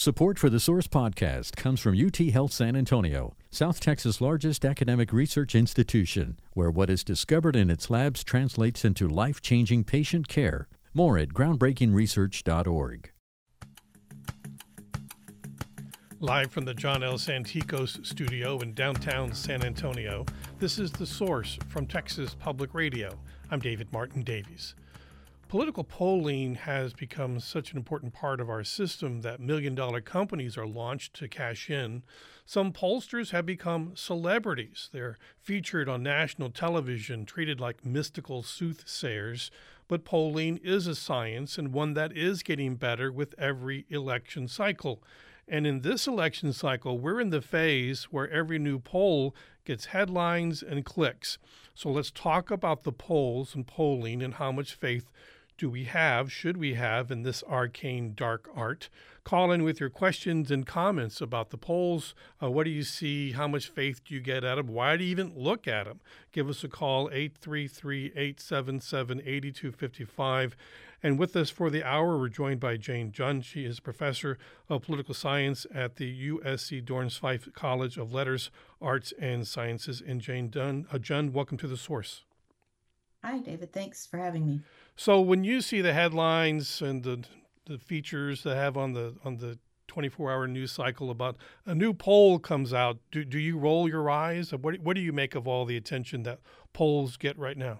Support for the Source podcast comes from UT Health San Antonio, South Texas' largest academic research institution, where what is discovered in its labs translates into life-changing patient care. More at groundbreakingresearch.org. Live from the John L. Santikos studio in downtown San Antonio, this is The Source from Texas Public Radio. I'm David Martin Davies. Political polling has become such an important part of our system that million-dollar companies are launched to cash in. Some pollsters have become celebrities. They're featured on national television, treated like mystical soothsayers. But polling is a science, and one that is getting better with every election cycle. And in this election cycle, we're in the phase where every new poll gets headlines and clicks. So let's talk about the polls and polling and how much faith do we have, should we have, in this arcane dark art. Call in with your questions and comments about the polls. What do you see? How much faith do you get at them? Why do you even look at them? Give us a call, 833-877-8255. And with us for the hour, we're joined by Jane Dunn. She is professor of political science at the USC Dorrance Fife College of Letters, Arts, and Sciences. And Jane Dunn, welcome to The Source. Hi, David. Thanks for having me. So when you see the headlines and the features that have on the 24-hour news cycle about a new poll comes out, do you roll your eyes? What do you make of all the attention that polls get right now?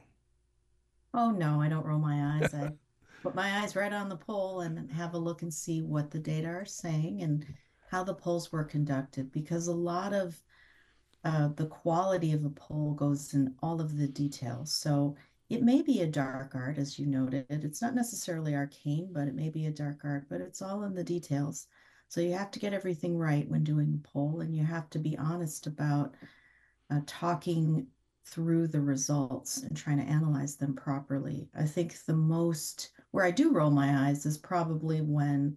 Oh, no, I don't roll my eyes. I put my eyes right on the poll and have a look and see what the data are saying and how the polls were conducted, because a lot of the quality of a poll goes in all of the details. So it may be a dark art, as you noted. It's not necessarily arcane, but it may be a dark art, but it's all in the details. So you have to get everything right when doing a poll, and you have to be honest about talking through the results and trying to analyze them properly. I think the most, where I do roll my eyes is probably when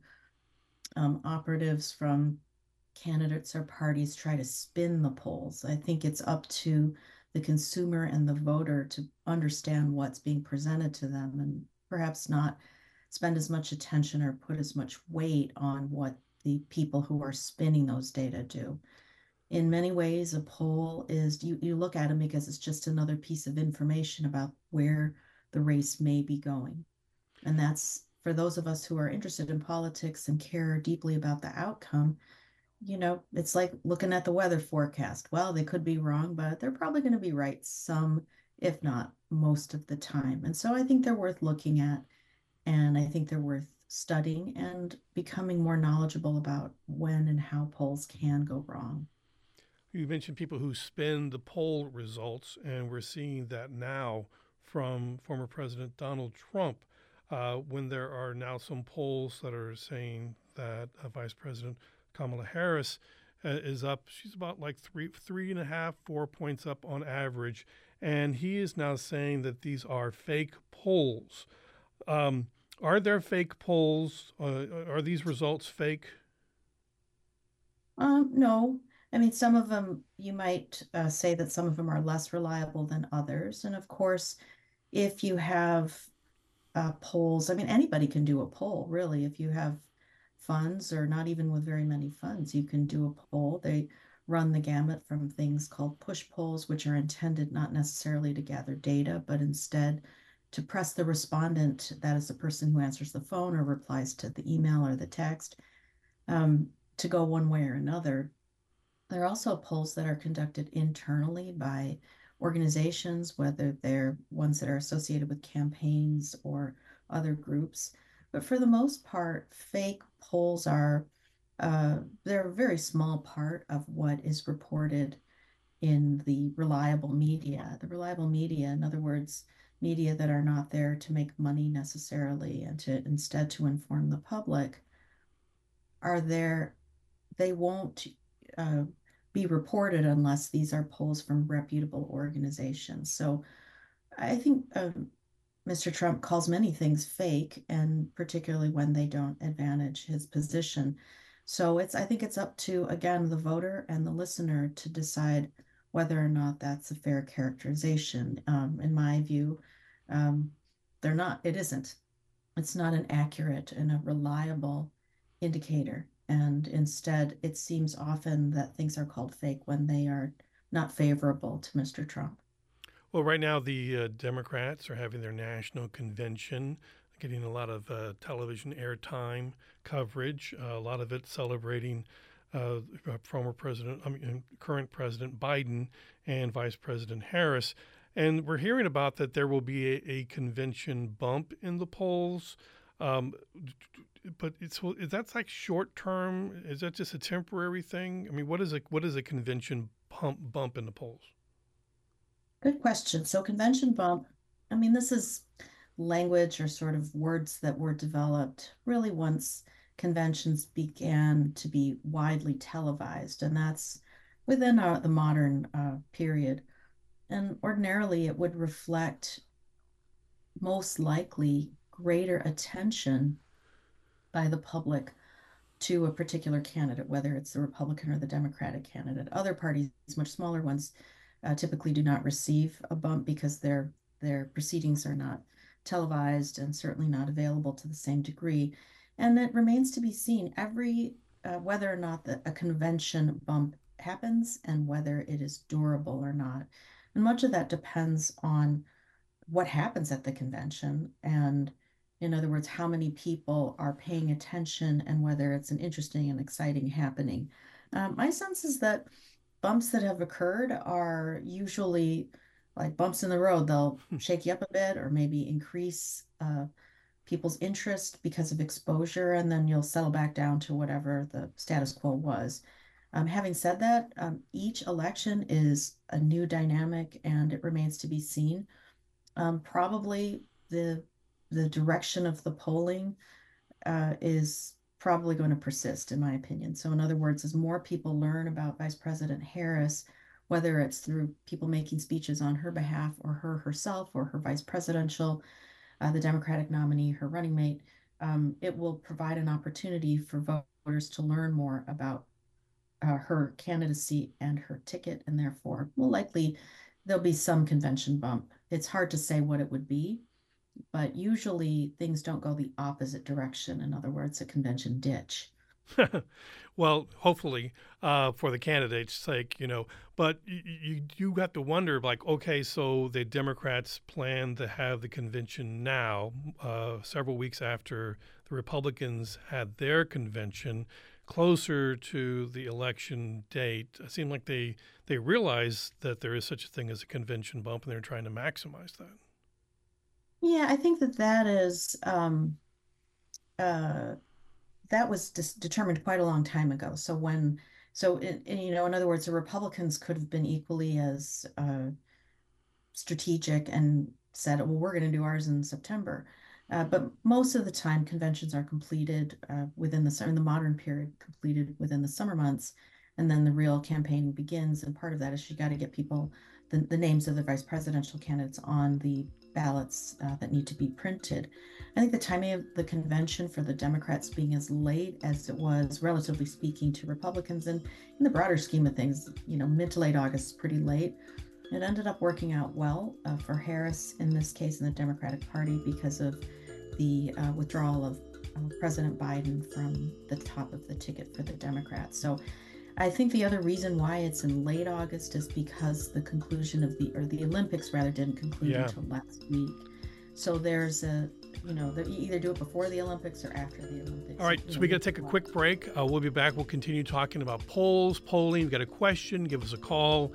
operatives from candidates or parties try to spin the polls. I think it's up to the consumer and the voter to understand what's being presented to them and perhaps not spend as much attention or put as much weight on what the people who are spinning those data do. In many ways, a poll is, you look at them because it's just another piece of information about where the race may be going. And that's, for those of us who are interested in politics and care deeply about the outcome, you know, it's like looking at the weather forecast. Well, they could be wrong, but they're probably going to be right some, if not most of the time. And so I think they're worth looking at, and I think they're worth studying and becoming more knowledgeable about when and how polls can go wrong. You mentioned people who spin the poll results, and we're seeing that now from former President Donald Trump, when there are now some polls that are saying that Vice President Kamala Harris is up. She's about like 3.5, 4 points up on average. And he is now saying that these are fake polls. Are there fake polls? Are these results fake? No. I mean, some of them, you might say that some of them are less reliable than others. And of course, if you have polls, I mean, anybody can do a poll, really. If you have funds, or not even with very many funds, you can do a poll. They run the gamut from things called push polls, which are intended not necessarily to gather data, but instead to press the respondent, that is the person who answers the phone or replies to the email or the text, to go one way or another. There are also polls that are conducted internally by organizations, whether they're ones that are associated with campaigns or other groups. But for the most part, fake polls are, they're a very small part of what is reported in the reliable media. The reliable media, in other words, media that are not there to make money necessarily and to instead to inform the public, are there, they won't be reported unless these are polls from reputable organizations. So I think Mr. Trump calls many things fake, and particularly when they don't advantage his position. So I think it's up to, again, the voter and the listener to decide whether or not that's a fair characterization. In my view, it isn't. It's not an accurate and a reliable indicator And instead, it seems often that things are called fake when they are not favorable to Mr. Trump. Well, right now the Democrats are having their national convention, getting a lot of television airtime coverage. A lot of it celebrating current President Biden and Vice President Harris. And we're hearing about that there will be a convention bump in the polls. Um, but is that like short term? Is that just a temporary thing? I mean, what is a convention bump in the polls? Good question. So, convention bump, I mean, this is language or sort of words that were developed really once conventions began to be widely televised, and that's within the modern period. And ordinarily, it would reflect most likely greater attention by the public to a particular candidate, whether it's the Republican or the Democratic candidate. Other parties, much smaller ones, typically do not receive a bump because their proceedings are not televised and certainly not available to the same degree. And it remains to be seen whether or not a convention bump happens and whether it is durable or not. And much of that depends on what happens at the convention and, in other words, how many people are paying attention and whether it's an interesting and exciting happening. My sense is that bumps that have occurred are usually like bumps in the road. They'll shake you up a bit or maybe increase people's interest because of exposure, and then you'll settle back down to whatever the status quo was. Having said that, each election is a new dynamic and it remains to be seen. Probably the direction of the polling is probably going to persist, in my opinion. So, in other words, as more people learn about Vice President Harris, whether it's through people making speeches on her behalf or her herself or her vice presidential, the Democratic nominee, her running mate, it will provide an opportunity for voters to learn more about her candidacy and her ticket, and therefore, will likely there'll be some convention bump. It's hard to say what it would be, but usually things don't go the opposite direction. In other words, a convention ditch. Well, hopefully, for the candidate's sake, but you have to wonder, like, okay, so the Democrats plan to have the convention now, several weeks after the Republicans had their convention, closer to the election date. It seemed like they realize that there is such a thing as a convention bump, and they're trying to maximize that. Yeah, I think that is uh, that was determined quite a long time ago. In other words, the Republicans could have been equally as strategic and said, well, we're going to do ours in September. But most of the time, conventions are completed in the modern period, completed within the summer months. And then the real campaign begins. And part of that is you got to get the names of the vice presidential candidates on the ballots that need to be printed. I think the timing of the convention for the Democrats being as late as it was, relatively speaking, to Republicans, and in the broader scheme of things, mid to late August is pretty late. It ended up working out well for Harris in this case in the Democratic Party because of the withdrawal of President Biden from the top of the ticket for the Democrats. So I think the other reason why it's in late August is because the conclusion of the Olympics rather didn't conclude until last week. So there's you either do it before the Olympics or after the Olympics. All right, so we got to take a quick break. We'll be back. We'll continue talking about polling. You've got a question, give us a call,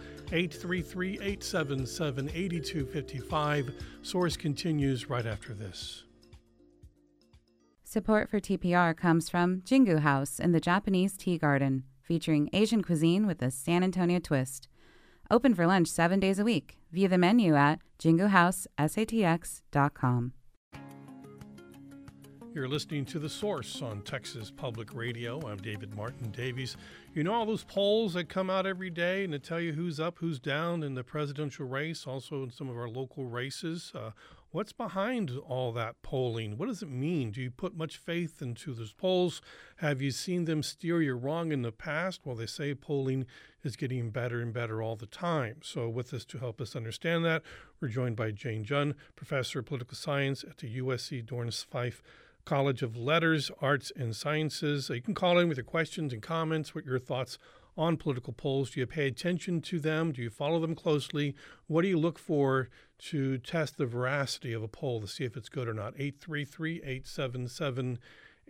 833-877-8255. Source continues right after this. Support for TPR comes from Jingu House in the Japanese Tea Garden, featuring Asian cuisine with a San Antonio twist. Open for lunch 7 days a week. View the menu at jinguhousesatx.com. You're listening to The Source on Texas Public Radio. I'm David Martin Davies. You know all those polls that come out every day and that tell you who's up, who's down in the presidential race, also in some of our local races. What's behind all that polling? What does it mean? Do you put much faith into those polls? Have you seen them steer you wrong in the past? Well, they say polling is getting better and better all the time. So with us to help us understand that, we're joined by Jane Jun, professor of political science at the USC Dorrance Fife College of Letters, Arts, and Sciences. You can call in with your questions and comments, what your thoughts on political polls. Do you pay attention to them? Do you follow them closely? What do you look for to test the veracity of a poll to see if it's good or not? 833-877-8255,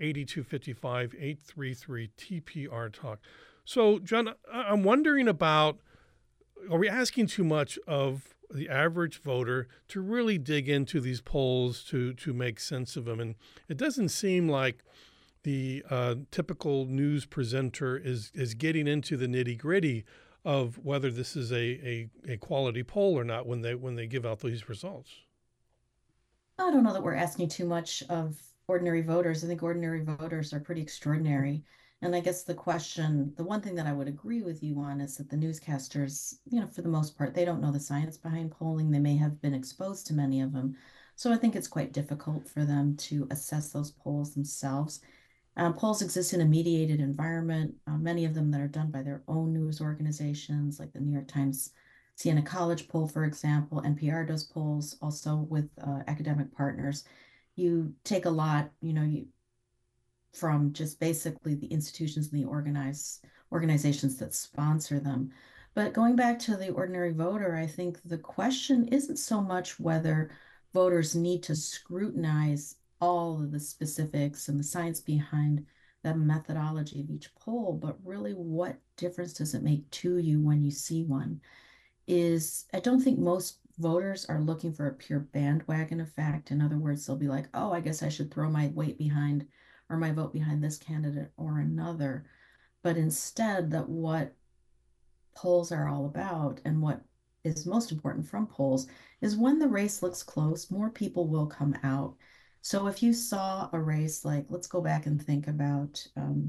833-TPR-TALK. So, John, I'm wondering about, are we asking too much of the average voter to really dig into these polls to make sense of them? And it doesn't seem like the typical news presenter is getting into the nitty-gritty of whether this is a quality poll or not when they give out these results. I don't know that we're asking too much of ordinary voters. I think ordinary voters are pretty extraordinary. And I guess the one thing that I would agree with you on is that the newscasters, for the most part, they don't know the science behind polling. They may have been exposed to many of them. So I think it's quite difficult for them to assess those polls themselves. Polls exist in a mediated environment, many of them that are done by their own news organizations, like the New York Times Siena College poll, for example. NPR does polls also with academic partners. You take a lot, from just basically the institutions and the organizations that sponsor them. But going back to the ordinary voter, I think the question isn't so much whether voters need to scrutinize all of the specifics and the science behind the methodology of each poll, but really what difference does it make to you when you see one? I don't think most voters are looking for a pure bandwagon effect. In other words, they'll be like, oh, I guess I should throw my weight behind or my vote behind this candidate or another. But instead, that what polls are all about and what is most important from polls is when the race looks close, more people will come out. So if you saw a race like, let's go back and think about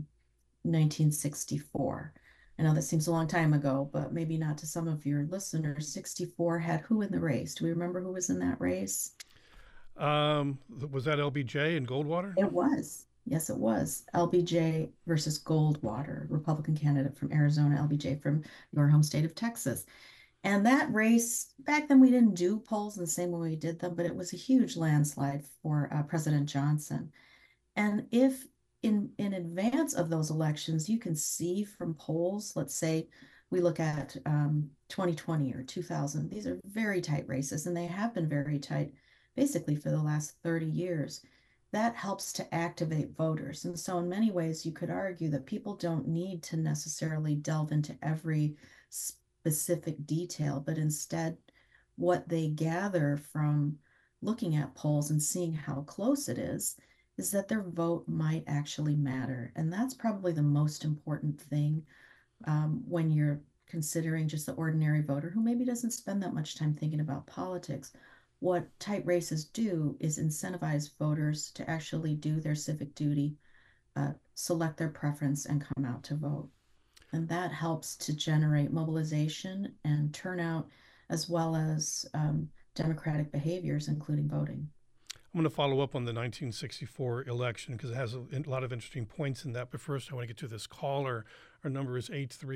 1964. I know that seems a long time ago, but maybe not to some of your listeners. 64 had who in the race? Do we remember who was in that race? Was that LBJ and Goldwater? It was. Yes, it was. LBJ versus Goldwater, Republican candidate from Arizona, LBJ from your home state of Texas. And that race, back then we didn't do polls in the same way we did them, but it was a huge landslide for President Johnson. And if in advance of those elections, you can see from polls, let's say we look at 2020 or 2000, these are very tight races, and they have been very tight basically for the last 30 years. That helps to activate voters. And so in many ways, you could argue that people don't need to necessarily delve into every specific detail, but instead what they gather from looking at polls and seeing how close it is that their vote might actually matter. And that's probably the most important thing when you're considering just the ordinary voter who maybe doesn't spend that much time thinking about politics. What tight races do is incentivize voters to actually do their civic duty, select their preference, and come out to vote. And that helps to generate mobilization and turnout, as well as democratic behaviors, including voting. I'm going to follow up on the 1964 election because it has a lot of interesting points in that. But first, I want to get to this caller. Our number is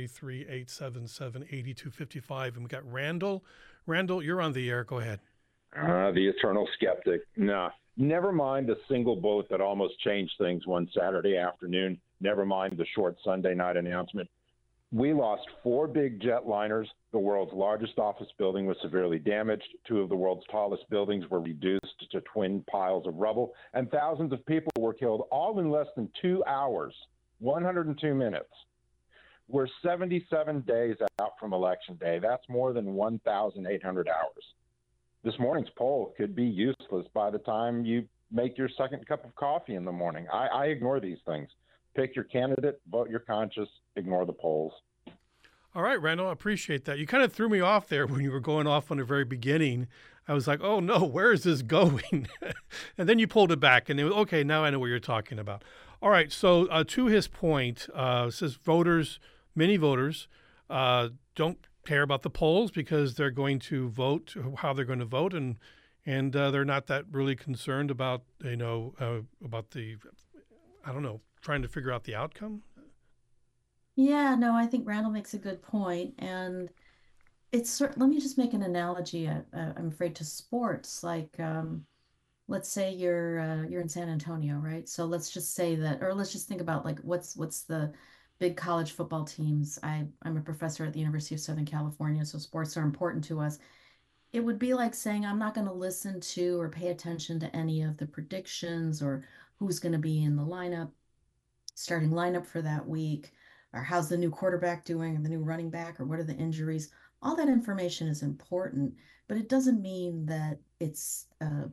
833-877-8255. And we got Randall. Randall, you're on the air. Go ahead. The eternal skeptic. No, never mind the single vote that almost changed things one Saturday afternoon. Never mind the short Sunday night announcement. We lost 4 big jetliners. The world's largest office building was severely damaged. 2 of the world's tallest buildings were reduced to twin piles of rubble, and thousands of people were killed, all in less than 2 hours, 102 minutes. We're 77 days out from Election Day. That's more than 1,800 hours. This morning's poll could be useless by the time you make your second cup of coffee in the morning. I ignore these things. Pick your candidate, vote your conscience, ignore the polls. All right, Randall, I appreciate that. You kind of threw me off there when you were going off on the very beginning. I was like, oh, no, where is this going? And then you pulled it back, and it was, okay, now I know what you're talking about. All right, so to his point, says many voters don't care about the polls because they're going to vote how they're going to vote, and they're not that really concerned about, about the, trying to figure out the outcome. Yeah, no, I think Randall makes a good point. And let me just make an analogy, I'm afraid, to sports. Like let's say you're in San Antonio, right? So let's just say that, or let's just think about like what's the big college football teams. I'm a professor at the University of Southern California, so sports are important to us. It would be like saying I'm not going to listen to or pay attention to any of the predictions or who's going to be in the lineup, starting lineup for that week, or how's the new quarterback doing, or the new running back, or what are the injuries. All that information is important, but it doesn't mean that it's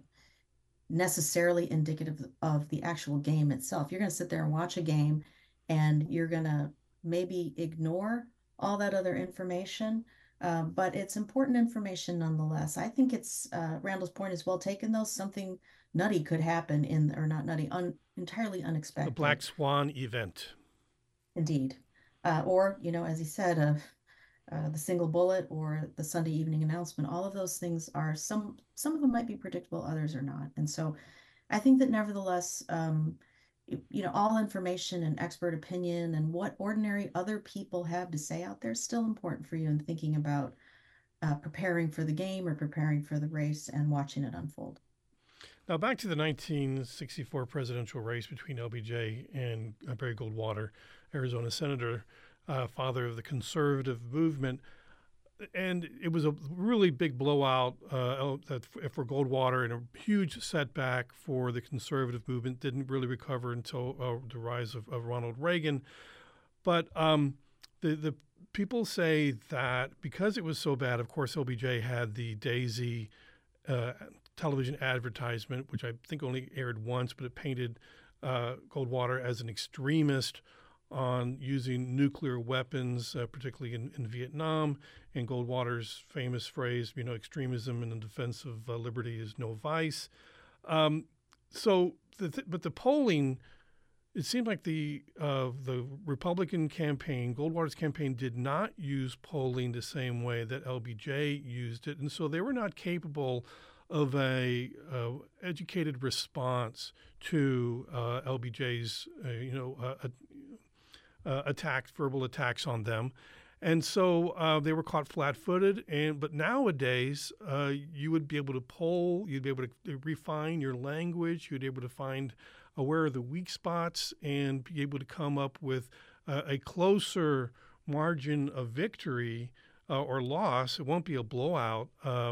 necessarily indicative of the actual game itself. You're going to sit there and watch a game and you're going to maybe ignore all that other information, but it's important information nonetheless. I think it's Randall's point is well taken, though. Something nutty could happen or not nutty, entirely The unexpected. Black Swan event. Indeed. Or, as he said, the single bullet or the Sunday evening announcement, all of those things are some of them might be predictable, others are not. And so I think that nevertheless, all information and expert opinion and what ordinary other people have to say out there is still important for you in thinking about preparing for the game or preparing for the race and watching it unfold. Now, back to the 1964 presidential race between LBJ and Barry Goldwater, Arizona senator, father of the conservative movement. And it was a really big blowout for Goldwater and a huge setback for the conservative movement. Didn't really recover until the rise of Ronald Reagan. But the people say that because it was so bad, of course, LBJ had the Daisy television advertisement, which I think only aired once, but it painted Goldwater as an extremist on using nuclear weapons, particularly in Vietnam. And Goldwater's famous phrase, extremism in the defense of liberty is no vice. But the polling, it seemed like the Republican campaign, Goldwater's campaign, did not use polling the same way that LBJ used it, and so they were not capable of a educated response to LBJ's verbal attacks on them. And so they were caught flat-footed. But nowadays, you would be able to poll, you'd be able to refine your language, you'd be able to find where are the weak spots and be able to come up with a closer margin of victory or loss. It won't be a blowout.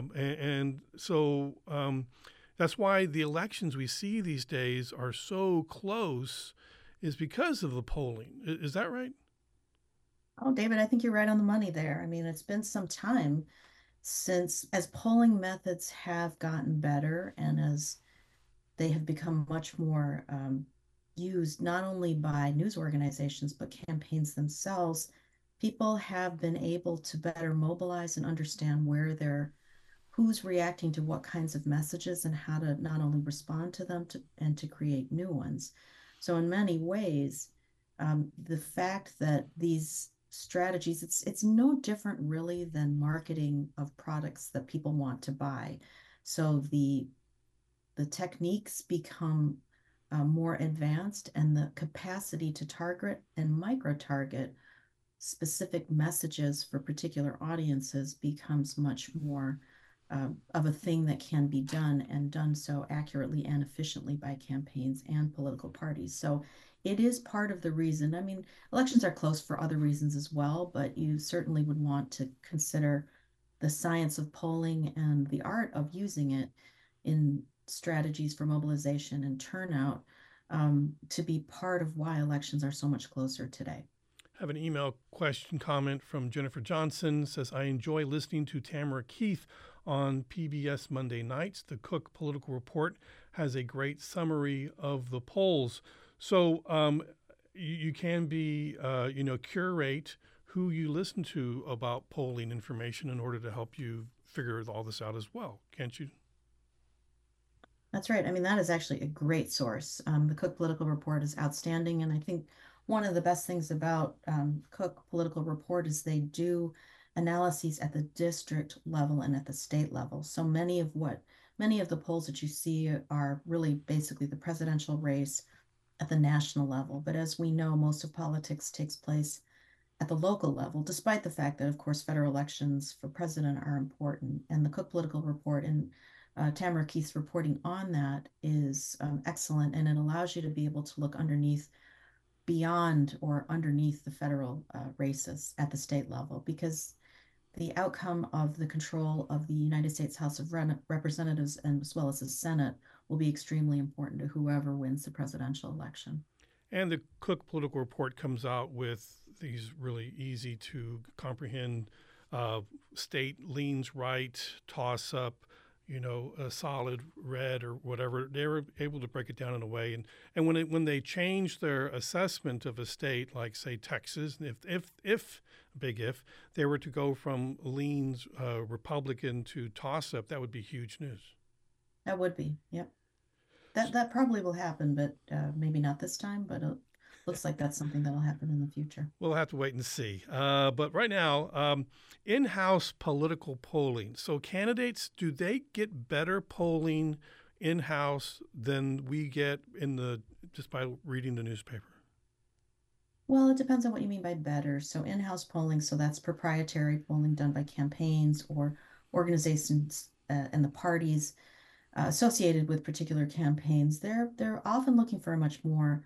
So that's why the elections we see these days are so close, is because of the polling. Is that right? Oh, David, I think you're right on the money there. I mean, it's been some time as polling methods have gotten better and as they have become much more used not only by news organizations, but campaigns themselves. People have been able to better mobilize and understand who's reacting to what kinds of messages and how to not only respond to them and to create new ones. So in many ways, the fact that these strategies, it's no different really than marketing of products that people want to buy. So the techniques become more advanced, and the capacity to target and micro-target specific messages for particular audiences becomes much more of a thing that can be done, and done so accurately and efficiently by campaigns and political parties. So it is part of the reason. I mean, elections are close for other reasons as well, but you certainly would want to consider the science of polling and the art of using it in strategies for mobilization and turnout to be part of why elections are so much closer today. I have an email comment from Jennifer Johnson. Says, I enjoy listening to Tamara Keith on PBS Monday nights. The Cook Political Report has a great summary of the polls. So you can be, curate who you listen to about polling information in order to help you figure all this out as well, can't you? That's right. I mean, that is actually a great source. The Cook Political Report is outstanding. And I think one of the best things about Cook Political Report is they do analyses at the district level and at the state level. So many of the polls that you see are really basically the presidential race at the national level. But as we know, most of politics takes place at the local level, despite the fact that, of course, federal elections for president are important. And the Cook Political Report, in Tamara Keith's reporting on that is excellent, and it allows you to be able to look beyond or underneath the federal races at the state level, because the outcome of the control of the United States House of Representatives and as well as the Senate will be extremely important to whoever wins the presidential election. And the Cook Political Report comes out with these really easy to comprehend state leans right, toss up, a solid red or whatever. They were able to break it down in a way. And when they changed their assessment of a state, like say Texas, if big if they were to go from leans Republican to toss up, that would be huge news. That would be, yep. That probably will happen, but maybe not this time. But it looks like that's something that'll happen in the future. We'll have to wait and see. But right now, in-house political polling. So candidates, do they get better polling in-house than we get just by reading the newspaper? Well, it depends on what you mean by better. So in-house polling, so that's proprietary polling done by campaigns or organizations and the parties associated with particular campaigns. They're often looking for a much more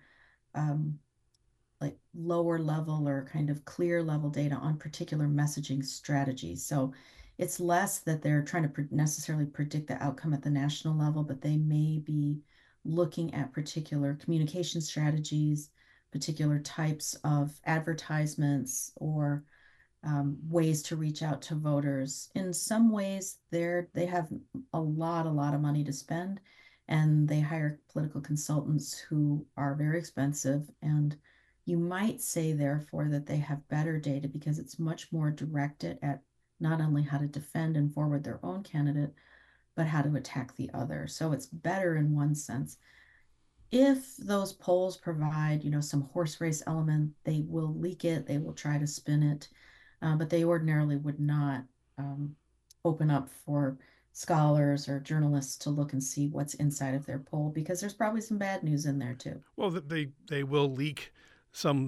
like lower level or kind of clear level data on particular messaging strategies. So it's less that they're trying to necessarily predict the outcome at the national level, but they may be looking at particular communication strategies, particular types of advertisements, or ways to reach out to voters. In some ways, they have a lot of money to spend, and they hire political consultants who are very expensive. And you might say, therefore, that they have better data because it's much more directed at not only how to defend and forward their own candidate, but how to attack the other. So it's better in one sense. If those polls provide, some horse race element, they will leak it, they will try to spin it, but they ordinarily would not open up for scholars or journalists to look and see what's inside of their poll, because there's probably some bad news in there too. Well, they will leak some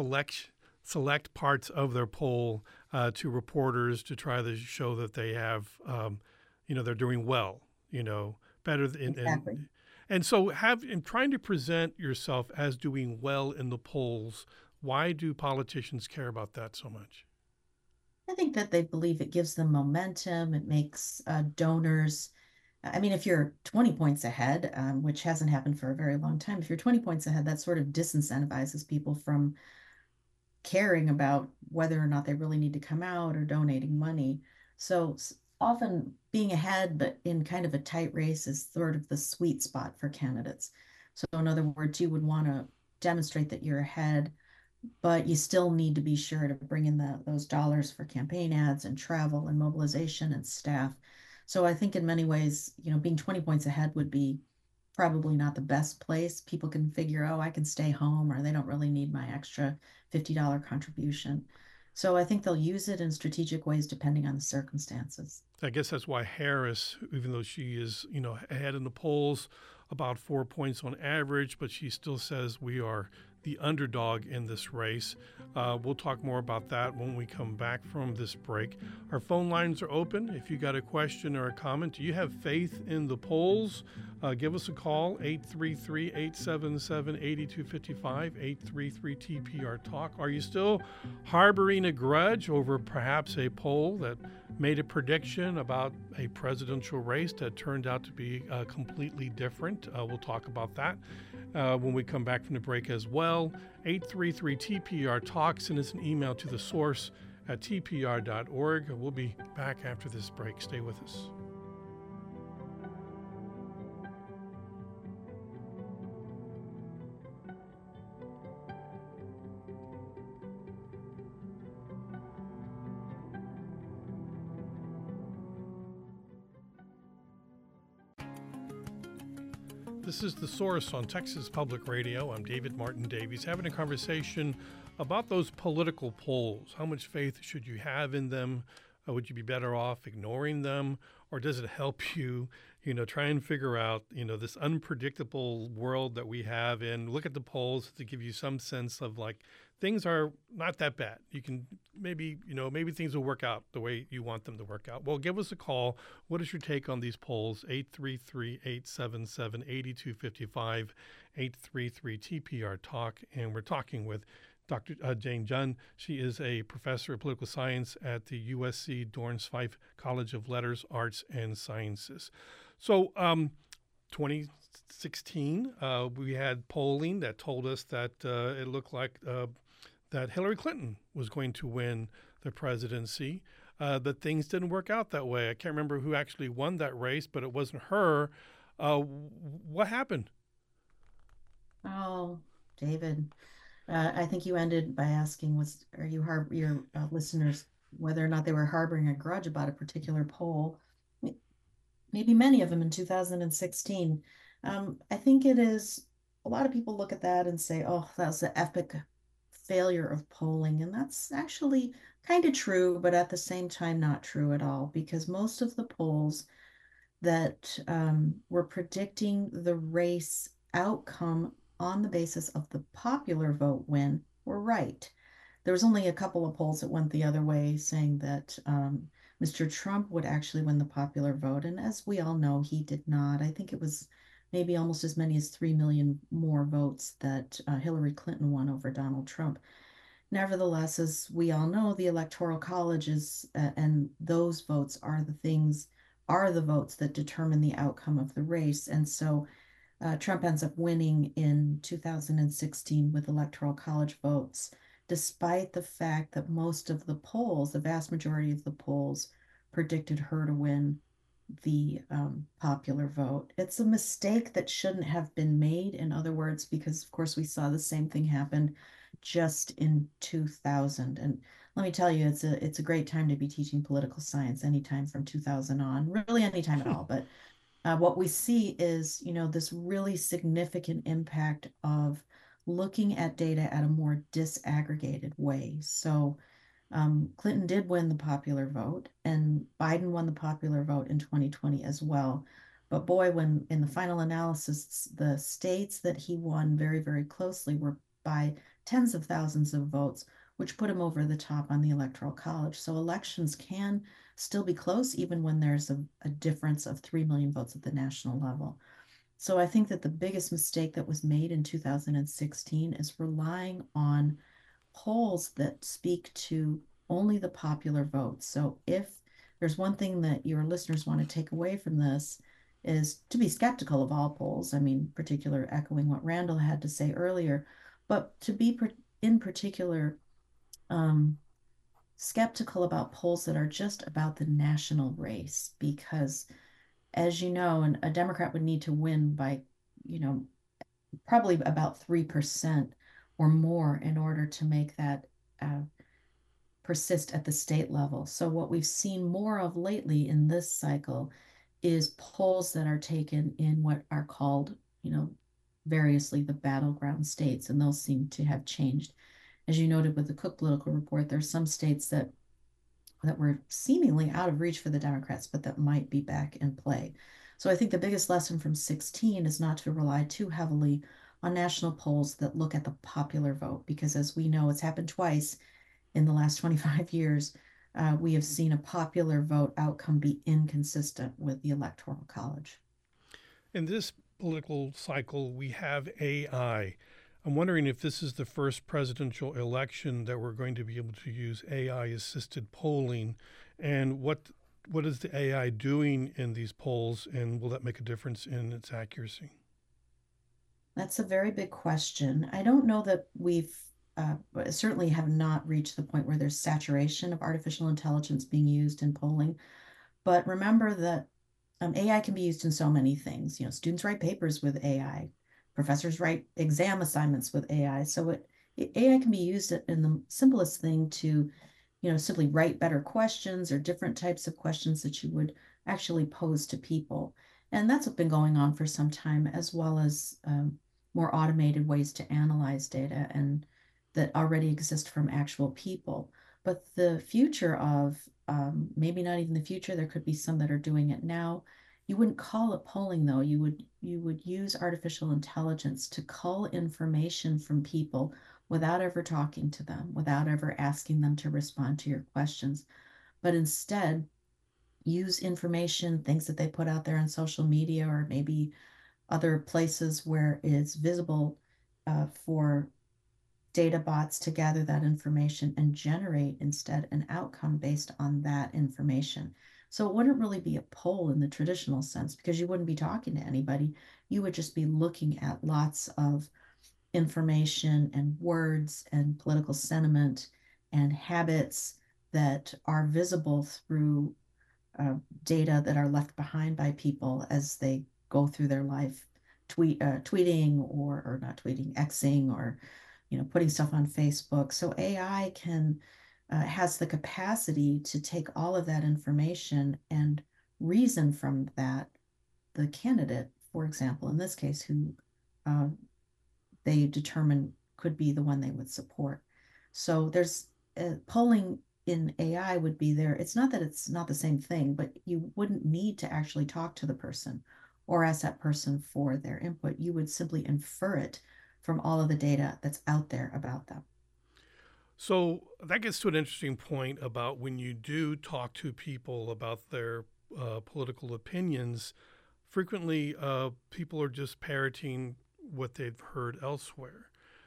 select parts of their poll to reporters to try to show that they have, they're doing well, better than. Exactly. And so in trying to present yourself as doing well in the polls, why do politicians care about that so much? I think that they believe it gives them momentum. It makes donors. I mean, if you're 20 points ahead, which hasn't happened for a very long time, if you're 20 points ahead, that sort of disincentivizes people from caring about whether or not they really need to come out or donating money. So often being ahead, but in kind of a tight race, is sort of the sweet spot for candidates. So in other words, you would want to demonstrate that you're ahead, but you still need to be sure to bring in those dollars for campaign ads and travel and mobilization and staff. So I think in many ways, being 20 points ahead would be probably not the best place. People can figure, I can stay home, or they don't really need my extra $50 contribution. So I think they'll use it in strategic ways depending on the circumstances. I guess that's why Harris, even though she is, ahead in the polls, about 4 points on average, but she still says we are the underdog in this race. We'll talk more about that when we come back from this break. Our phone lines are open. If you got a question or a comment, do you have faith in the polls? Give us a call, 833-877-8255, 833-TPR-TALK. Are you still harboring a grudge over perhaps a poll that made a prediction about a presidential race that turned out to be completely different? We'll talk about that when we come back from the break as well. 833-TPR-TALK. Send us an email to the source at tpr.org. We'll be back after this break. Stay with us. This is The Source on Texas Public Radio. I'm David Martin Davies, having a conversation about those political polls. How much faith should you have in them? Would you be better off ignoring them? Or does it help you, try and figure out, this unpredictable world that we have, and look at the polls to give you some sense of like things are not that bad. You can maybe things will work out the way you want them to work out. Well, give us a call. What is your take on these polls? 833-877-8255, 833-TPR Talk. And we're talking with Dr. Jane Jun. She is a professor of political science at the USC Dorrance Fife College of Letters, Arts, and Sciences. So 2016, we had polling that told us that it looked like that Hillary Clinton was going to win the presidency. That things didn't work out that way. I can't remember who actually won that race, but it wasn't her. What happened? Oh, David. I think you ended by asking, are your listeners whether or not they were harboring a grudge about a particular poll? Maybe many of them in 2016. I think it is, a lot of people look at that and say, oh, that was an epic failure of polling. And that's actually kind of true, but at the same time, not true at all, because most of the polls that were predicting the race outcome on the basis of the popular vote win were right. There was only a couple of polls that went the other way, saying that Mr. Trump would actually win the popular vote. And as we all know, he did not. I think it was maybe almost as many as 3 million more votes that Hillary Clinton won over Donald Trump. Nevertheless, as we all know, the Electoral College is, and those votes are the votes that determine the outcome of the race. And so Trump ends up winning in 2016 with Electoral College votes, despite the fact that most of the polls, the vast majority of the polls, predicted her to win the popular vote. It's a mistake that shouldn't have been made, in other words, because, of course, we saw the same thing happen just in 2000. And let me tell you, it's a great time to be teaching political science anytime from 2000 on, really anytime at all. But what we see is, this really significant impact of looking at data at a more disaggregated way. So Clinton did win the popular vote, and Biden won the popular vote in 2020 as well. But boy, when in the final analysis, the states that he won very, very closely were by tens of thousands of votes, which put him over the top on the Electoral College. So elections can still be close, even when there's a difference of 3 million votes at the national level. So I think that the biggest mistake that was made in 2016 is relying on polls that speak to only the popular vote. So if there's one thing that your listeners want to take away from this, is to be skeptical of all polls. I mean, particular echoing what Randall had to say earlier, but to be in particular skeptical about polls that are just about the national race, because as you know, a Democrat would need to win by, probably about 3% or more in order to make that persist at the state level. So what we've seen more of lately in this cycle is polls that are taken in what are called, variously the battleground states, and those seem to have changed. As you noted with the Cook Political Report, there's some states that were seemingly out of reach for the Democrats, but that might be back in play. So I think the biggest lesson from 16 is not to rely too heavily on national polls that look at the popular vote, because as we know, it's happened twice in the last 25 years. We have seen a popular vote outcome be inconsistent with the Electoral College. In this political cycle, we have AI. I'm wondering if this is the first presidential election that we're going to be able to use AI-assisted polling, and what is the AI doing in these polls, and will that make a difference in its accuracy? That's a very big question. I don't know that we've certainly have not reached the point where there's saturation of artificial intelligence being used in polling. But remember that AI can be used in so many things. Students write papers with AI. Professors write exam assignments with AI. So AI can be used in the simplest thing to, simply write better questions or different types of questions that you would actually pose to people. And that's been going on for some time, as well as more automated ways to analyze data and that already exist from actual people. But the future of, maybe not even the future, there could be some that are doing it now, You wouldn't call it polling though. You would use artificial intelligence to cull information from people without ever talking to them, without ever asking them to respond to your questions, but instead use information, things that they put out there on social media or maybe other places where it's visible for data bots to gather that information and generate instead an outcome based on that information. So it wouldn't really be a poll in the traditional sense because you wouldn't be talking to anybody. You would just be looking at lots of information and words and political sentiment and habits that are visible through uh, data that are left behind by people as they go through their life, tweeting or not tweeting, Xing or putting stuff on Facebook. So AI can has the capacity to take all of that information and reason from that the candidate, for example, in this case, who uh, they determine could be the one they would support. So there's polling in AI would be there. It's not that it's not the same thing, but you wouldn't need to actually talk to the person or ask that person for their input. You would simply infer it from all of the data that's out there about them. So that gets to an interesting point about when you do talk to people about their political opinions. Frequently, people are just parroting what they've heard elsewhere.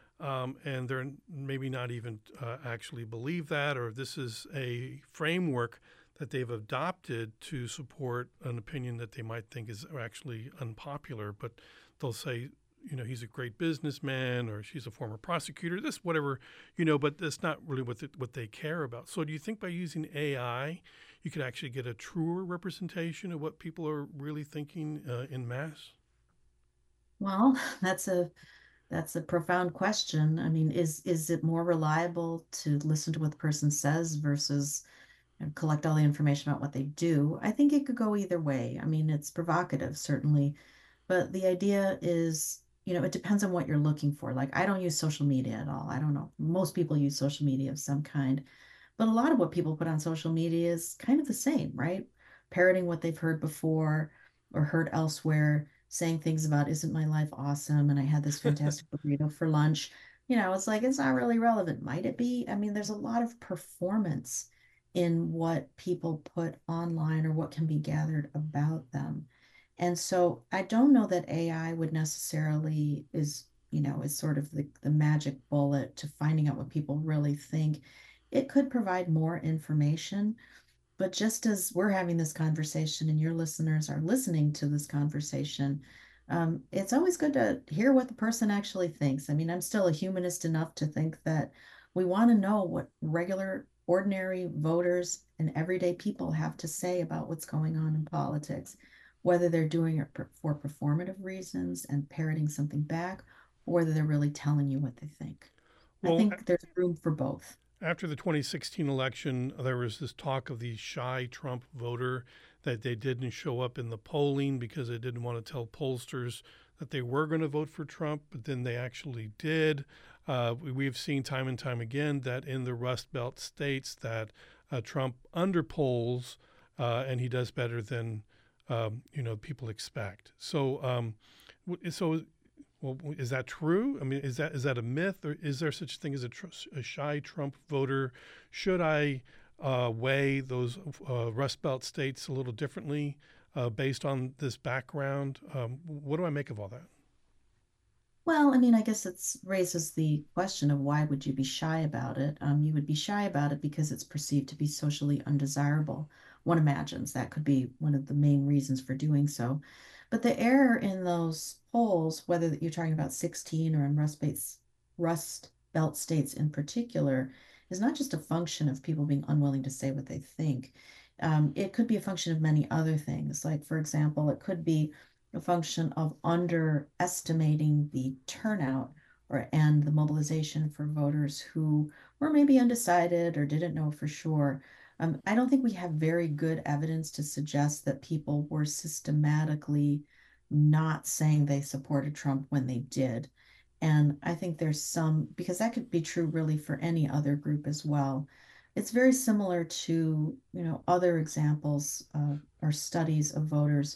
And they're maybe not even actually believe that, or this is a framework that they've adopted to support an opinion that they might think is actually unpopular. But they'll say, he's a great businessman, or she's a former prosecutor, this, whatever, but that's not really what they care about. So do you think by using AI, you could actually get a truer representation of what people are really thinking in mass? Well, that's a profound question. I mean, is it more reliable to listen to what the person says versus collect all the information about what they do? I think it could go either way. I mean, it's provocative, certainly, but the idea is, it depends on what you're looking for. Like, I don't use social media at all. I don't know. Most people use social media of some kind, but a lot of what people put on social media is kind of the same, right? Parroting what they've heard before or heard elsewhere, saying things about, isn't my life awesome? And I had this fantastic burrito for lunch. It's like, it's not really relevant. Might it be? I mean, there's a lot of performance in what people put online or what can be gathered about them. And so I don't know that AI would necessarily is sort of the magic bullet to finding out what people really think. It could provide more information, but just as we're having this conversation and your listeners are listening to this conversation, it's always good to hear what the person actually thinks. I mean, I'm still a humanist enough to think that we want to know what regular, ordinary voters and everyday people have to say about what's going on in politics, whether they're doing it for performative reasons and parroting something back, or whether they're really telling you what they think. I Well, think there's room for both. after the 2016 election, there was this talk of the shy Trump voter, that they didn't show up in the polling because they didn't want to tell pollsters that they were going to vote for Trump, but then they actually did. We've seen time and time again that in the Rust Belt states that Trump underpolls and he does better than people expect. So well, is that true? I mean, is that a myth, or is there such a thing as a shy Trump voter? Should I weigh those Rust Belt states a little differently based on this background? What do I make of all that? Well, I mean, I guess it raises the question of why would you be shy about it? You would be shy about it because it's perceived to be socially undesirable. One imagines that could be one of the main reasons for doing so. But the error in those polls, whether that you're talking about 16 or in Rust Belt states in particular, is not just a function of people being unwilling to say what they think. It could be a function of many other things. Like, for example, it could be a function of underestimating the turnout and the mobilization for voters who were maybe undecided or didn't know for sure. I don't think we have very good evidence to suggest that people were systematically not saying they supported Trump when they did. And I think there's some, because that could be true really for any other group as well. It's very similar to, other examples or studies of voters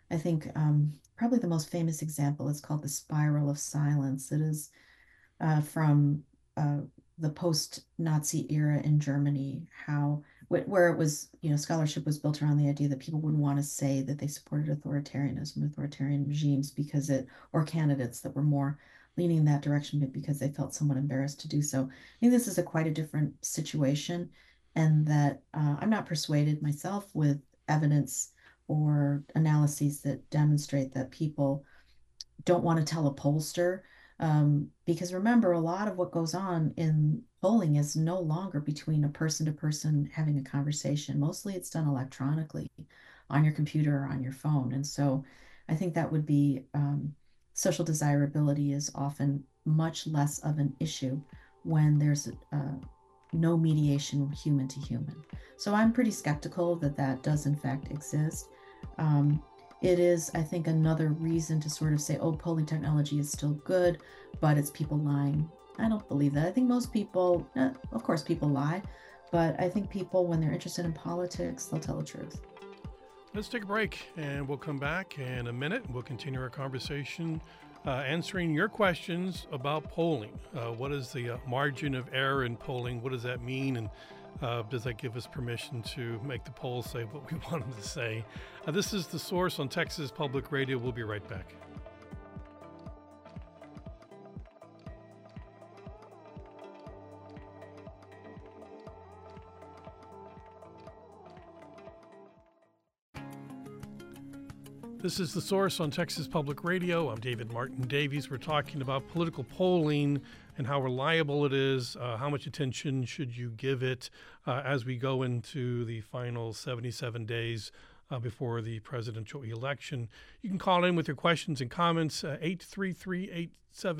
I think probably the most famous example is called the spiral of silence. It is from uh, the post-Nazi era in Germany, how where it was, scholarship was built around the idea that people wouldn't want to say that they supported authoritarianism, authoritarian regimes, or candidates that were more leaning in that direction, but because they felt somewhat embarrassed to do so. I think this is quite a different situation, and that I'm not persuaded myself with evidence or analyses that demonstrate that people don't want to tell a pollster. Because remember, a lot of what goes on in polling is no longer between a person to person having a conversation. Mostly it's done electronically on your computer or on your phone. And so I think that would be social desirability is often much less of an issue when there's no mediation human to human. So I'm pretty skeptical that that does in fact exist. Um, it is, I think, another reason to sort of say, oh, polling technology is still good, but it's people lying. I don't believe that. I think most people, of course, people lie, but I think people, when they're interested in politics, they'll tell the truth. Let's take a break, and we'll come back in a minute. We'll continue our conversation answering your questions about polling. What is the margin of error in polling? What does that mean? And does that give us permission to make the polls say what we want them to say? This is The Source on Texas Public Radio. We'll be right back. This is The Source on Texas Public Radio. I'm David Martin Davies. We're talking about political polling and how reliable it is, how much attention should you give it as we go into the final 77 days before the presidential election. You can call in with your questions and comments, 833-877-8255,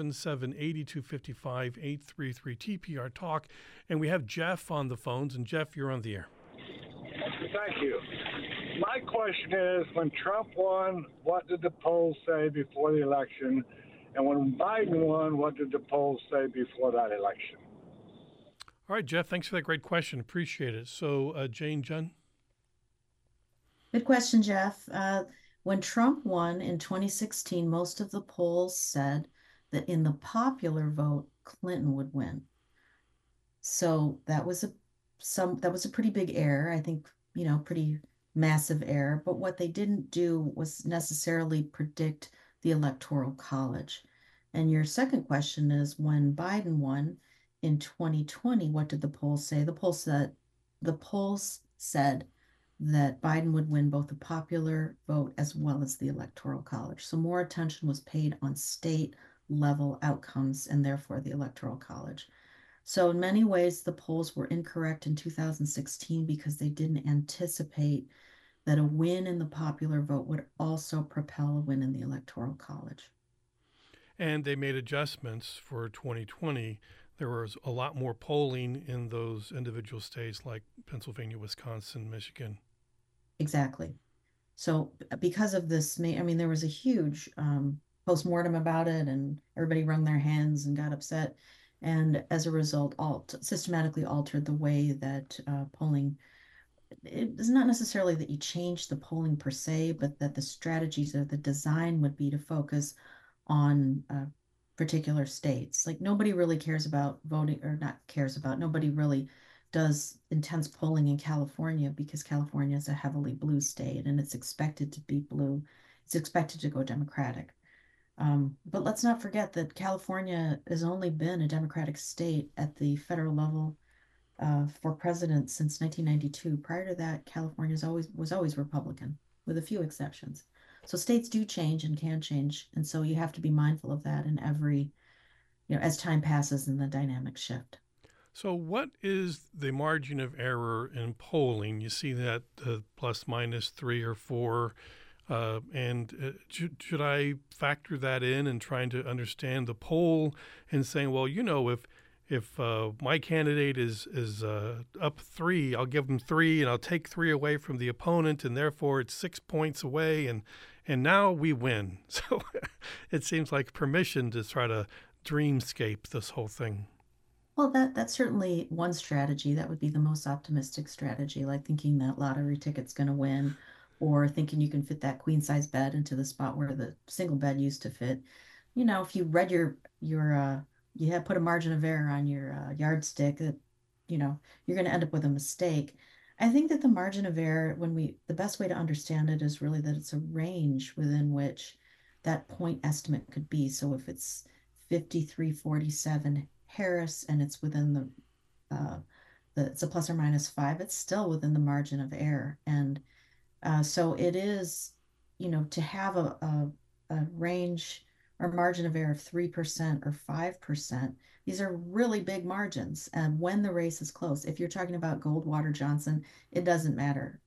833-TPR-TALK. And we have Jeff on the phones. And Jeff, you're on the air. Thank you. My question is, when Trump won, what did the polls say before the election? And when Biden won, what did the polls say before that election? All right, Jeff, thanks for that great question. Appreciate it. So, Jane Jun? Good question, Jeff. When Trump won in 2016, most of the polls said that in the popular vote, Clinton would win. So that was a pretty big error. I think, pretty massive error. But what they didn't do was necessarily predict the Electoral College. And your second question is, when Biden won in 2020, what did the polls say? The polls said that Biden would win both the popular vote as well as the Electoral College. So more attention was paid on state level outcomes and therefore the Electoral College. So in many ways, the polls were incorrect in 2016 because they didn't anticipate that a win in the popular vote would also propel a win in the Electoral College. And they made adjustments for 2020. There was a lot more polling in those individual states like Pennsylvania, Wisconsin, Michigan. Exactly. So because of this, there was a huge postmortem about it, and everybody wrung their hands and got upset. And as a result, systematically altered the way that polling. It's not necessarily that you change the polling per se, but that the strategies or the design would be to focus on particular states. Like nobody really cares about voting, or not cares about, nobody really does intense polling in California because California is a heavily blue state and it's expected to be blue. It's expected to go Democratic. But let's not forget that California has only been a Democratic state at the federal level for president since 1992. Prior to that, California was always Republican, with a few exceptions. So states do change and can change, and so you have to be mindful of that in every, as time passes and the dynamics shift. So what is the margin of error in polling? You see that plus minus 3 or 4, and should I factor that in and trying to understand the poll and saying, well, if my candidate is up 3, I'll give them 3, and I'll take 3 away from the opponent, and therefore it's 6 points away, and now we win. So it seems like permission to try to dreamscape this whole thing. Well, that's certainly one strategy. That would be the most optimistic strategy, like thinking that lottery ticket's going to win, or thinking you can fit that queen size bed into the spot where the single bed used to fit. If you read you have put a margin of error on your yardstick, that you're going to end up with a mistake. I think that the margin of error, the best way to understand it is really that it's a range within which that point estimate could be. So if it's 5347 Harris and it's within it's a plus or minus 5, it's still within the margin of error. And so it is, to have a range or margin of error of 3% or 5%, these are really big margins. And when the race is close, if you're talking about Goldwater Johnson, it doesn't matter.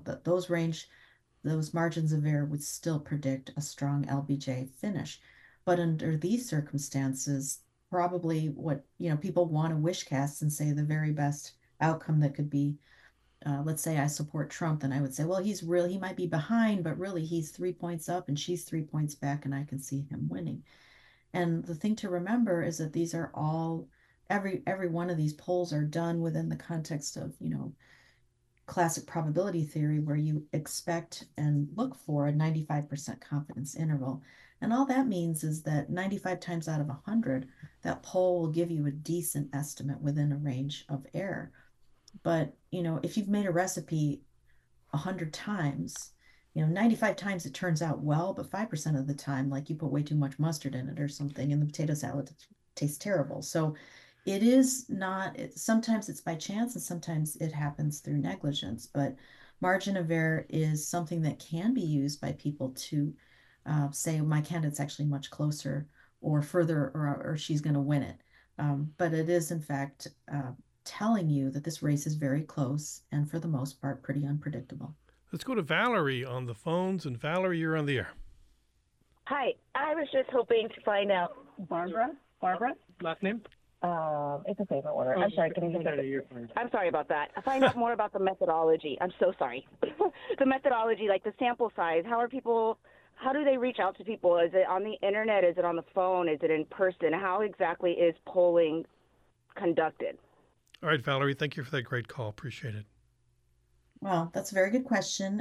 Those margins of error would still predict a strong LBJ finish. But under these circumstances, probably what, people want to wish cast and say the very best outcome that could be, let's say I support Trump, then I would say, well, he might be behind, but really he's 3 points up and she's 3 points back, and I can see him winning. And the thing to remember is that these are all, every one of these polls are done within the context of, classic probability theory, where you expect and look for a 95% confidence interval. And all that means is that 95 times out of 100, that poll will give you a decent estimate within a range of error. But, if you've made a recipe 100 times, 95 times it turns out well, but 5% of the time, like you put way too much mustard in it or something, and the potato salad tastes terrible. So it is not, sometimes it's by chance and sometimes it happens through negligence, but margin of error is something that can be used by people to say, my candidate's actually much closer or further, or she's going to win it. But it is, in fact, telling you that this race is very close and, for the most part, pretty unpredictable. Let's go to Valerie on the phones. And Valerie, you're on the air. Hi. I was just hoping to find out. Barbara? Last name? It's a favorite order. I'm sorry. I'm sorry about that. Find out more about the methodology. I'm so sorry. The methodology, like the sample size. How do they reach out to people? Is it on the internet? Is it on the phone? Is it in person? How exactly is polling conducted? All right, Valerie, thank you for that great call. Appreciate it. Well, that's a very good question.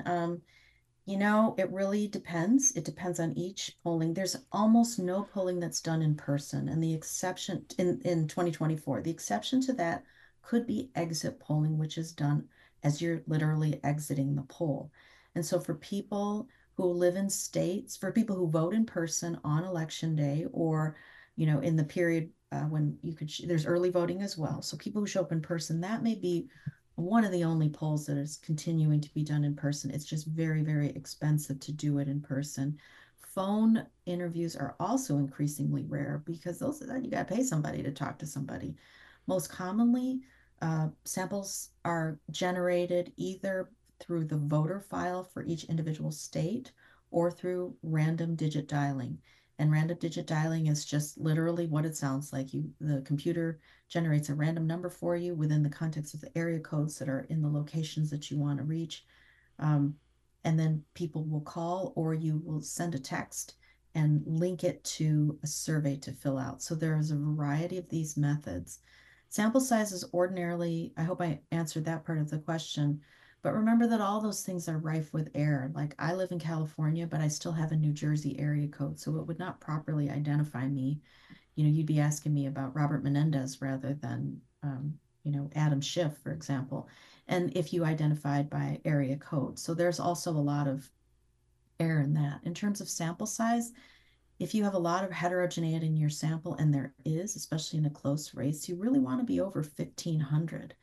It really depends. It depends on each polling. There's almost no polling that's done in person. And the exception in 2024, the exception to that could be exit polling, which is done as you're literally exiting the poll. And so for people who live in states, for people who vote in person on election day, or, in the period when there's early voting as well. So people who show up in person, that may be one of the only polls that is continuing to be done in person. It's just very, very expensive to do it in person. Phone interviews are also increasingly rare because you got to pay somebody to talk to somebody. Most commonly, samples are generated either through the voter file for each individual state or through random digit dialing. And random digit dialing is just literally what it sounds like. The computer generates a random number for you within the context of the area codes that are in the locations that you want to reach. And then people will call, or you will send a text and link it to a survey to fill out. So there is a variety of these methods. Sample sizes ordinarily, I hope I answered that part of the question, but remember that all those things are rife with error. Like, I live in California, but I still have a New Jersey area code, so it would not properly identify me. You'd be asking me about Robert Menendez rather than, Adam Schiff, for example. And if you identified by area code. So there's also a lot of error in that. In terms of sample size, if you have a lot of heterogeneity in your sample, and there is, especially in a close race, you really want to be over 1,500.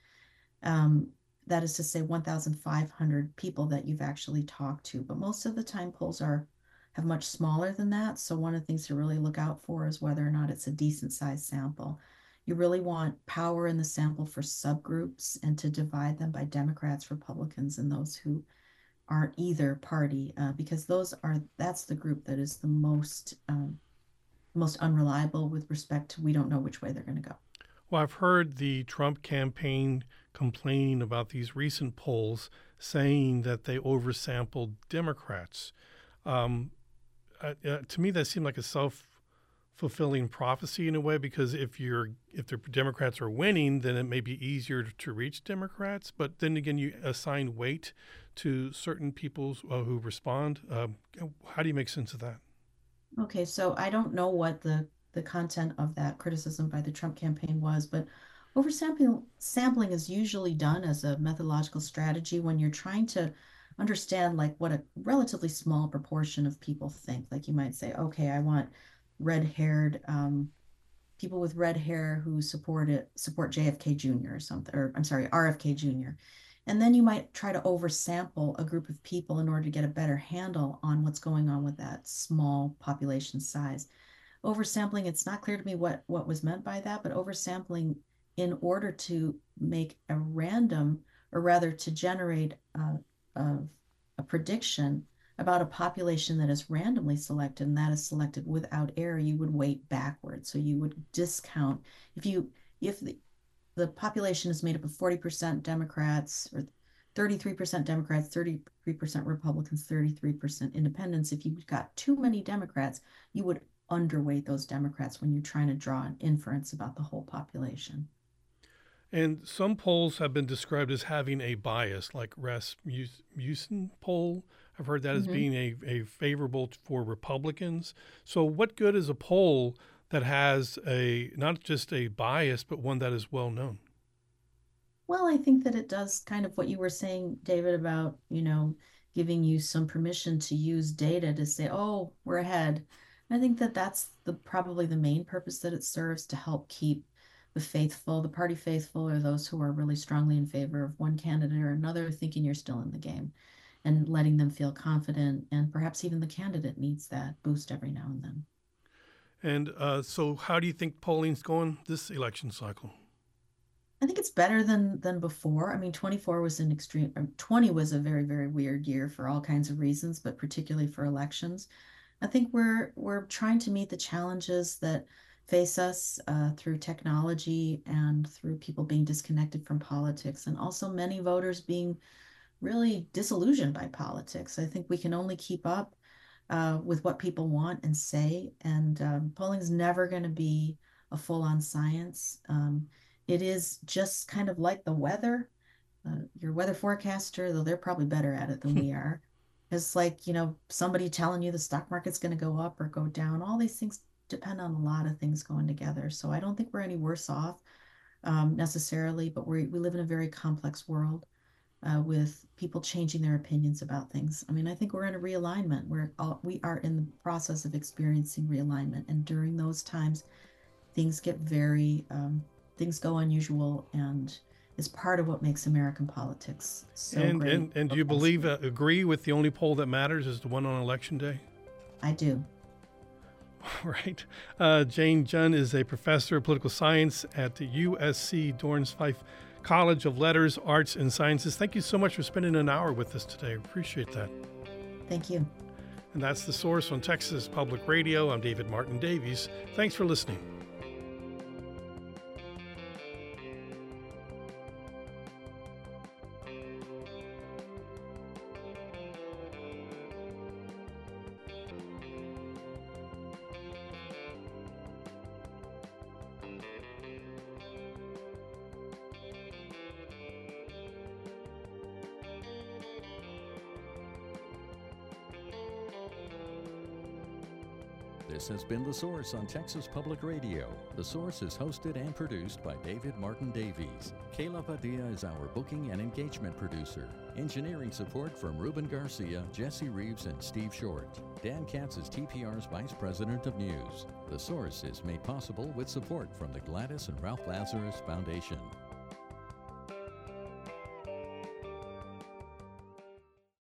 That is to say 1,500 people that you've actually talked to. But most of the time polls have much smaller than that. So one of the things to really look out for is whether or not it's a decent sized sample. You really want power in the sample for subgroups and to divide them by Democrats, Republicans, and those who aren't either party, because that's the group that is the most unreliable with respect to, we don't know which way they're going to go. Well, I've heard the Trump campaign complaining about these recent polls, saying that they oversampled Democrats. To me, that seemed like a self-fulfilling prophecy in a way? Because if the Democrats are winning, then it may be easier to reach Democrats. But then again, you assign weight to certain people who respond. How do you make sense of that? Okay, so I don't know what the content of that criticism by the Trump campaign was, but sampling is usually done as a methodological strategy when you're trying to understand like what a relatively small proportion of people think. Like you might say, okay, I want red-haired people with red hair who support JFK Jr. or something, or I'm sorry, RFK Jr. And then you might try to oversample a group of people in order to get a better handle on what's going on with that small population size. Oversampling, it's not clear to me what was meant by that, but oversampling in order to make a random, or rather to generate a prediction about a population that is randomly selected and that is selected without error, you would weight backwards. So you would discount if the population is made up of 40% Democrats or 33% Democrats, 33% Republicans, 33% independents. If you've got too many Democrats, you would underweight those Democrats when you're trying to draw an inference about the whole population. And some polls have been described as having a bias, like Rasmussen poll. I've heard that as being a favorable for Republicans. So what good is a poll that has not just a bias, but one that is well known? Well, I think that it does kind of what you were saying, David, about, giving you some permission to use data to say, oh, we're ahead. I think that that's probably the main purpose that it serves, to help keep the party faithful, or those who are really strongly in favor of one candidate or another, thinking you're still in the game, and letting them feel confident. And perhaps even the candidate needs that boost every now and then. And so how do you think polling's going this election cycle? I think it's better than before. I mean, 20 was a very, very weird year for all kinds of reasons, but particularly for elections. I think we're trying to meet the challenges that face us through technology and through people being disconnected from politics, and also many voters being really disillusioned by politics. I think we can only keep up with what people want and say, and polling is never going to be a full-on science. It is just kind of like the weather. Your weather forecaster, though they're probably better at it than we are, it's like, somebody telling you the stock market's going to go up or go down. All these things depend on a lot of things going together. So I don't think we're any worse off necessarily, but we live in a very complex world with people changing their opinions about things. I mean, I think we're in a realignment. We are in the process of experiencing realignment, and during those times, things get things go unusual, and is part of what makes American politics so great. And do you agree with the only poll that matters is the one on Election Day? I do. Right. Jane Junn is a professor of political science at the USC Dorrance Fife College of Letters, Arts, and Sciences. Thank you so much for spending an hour with us today. I appreciate that. Thank you. And that's The Source on Texas Public Radio. I'm David Martin Davies. Thanks for listening. This has been The Source on Texas Public Radio. The Source is hosted and produced by David Martin Davies. Kayla Padilla is our booking and engagement producer. Engineering support from Ruben Garcia, Jesse Reeves, and Steve Short. Dan Katz is TPR's Vice President of News. The Source is made possible with support from the Gladys and Ralph Lazarus Foundation.